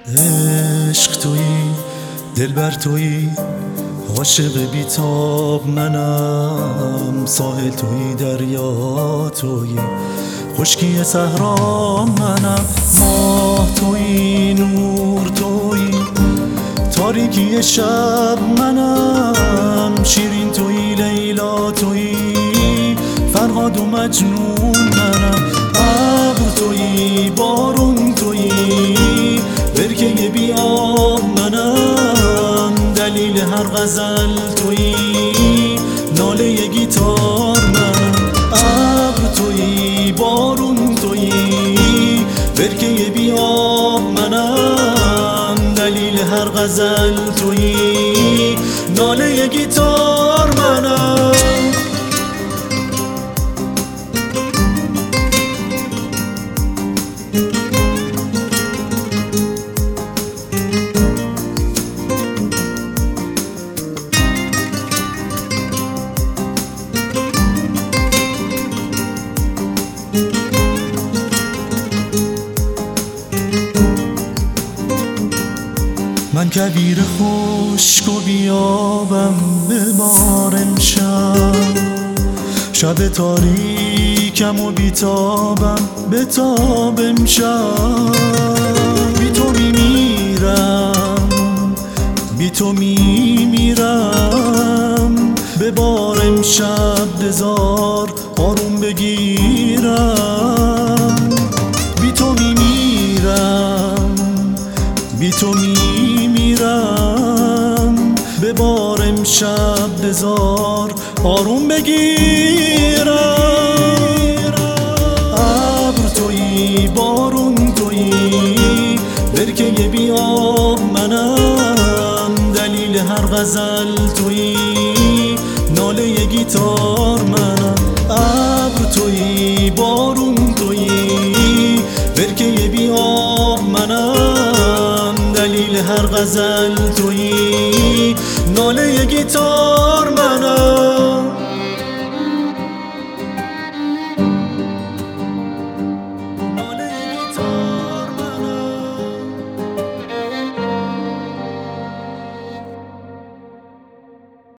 عشق تویی، دلبر تویی، عاشق بیتاب منم. ساحل تویی، دریا تویی، خشکی صحرا منم. ماه تویی، نور تویی، تاریکی شب منم. شیرین تویی، لیلا تویی، فرهاد و مجنون منم. ابر تویی، بارون تویی، برکه بی آب منم. دلیل هر غزل تویی، ناله گیتار منم. ابر تویی، بارون تویی، برکه بی آب منم. دلیل هر غزل تویی، ناله گیتار منم. من کویر خشک و بیابم به بار امشب. شب تاریکم و بیتابم به تاب امشب. بی تو میمیرم، بی تو میمیرم. به بار امشب بذار آروم بگیرم. بی تو میمیرم، بی تو میمیرم. به بار امشب بذار آروم بگیرم. ابر تویی، بارون تویی، برکه بی آب منم. دلیل هر غزل تویی، ناله گیتار منم. ابر تویی، بارون تویی، برکه بی آب منم. دلیل هر غزل تویی، ناله گیتار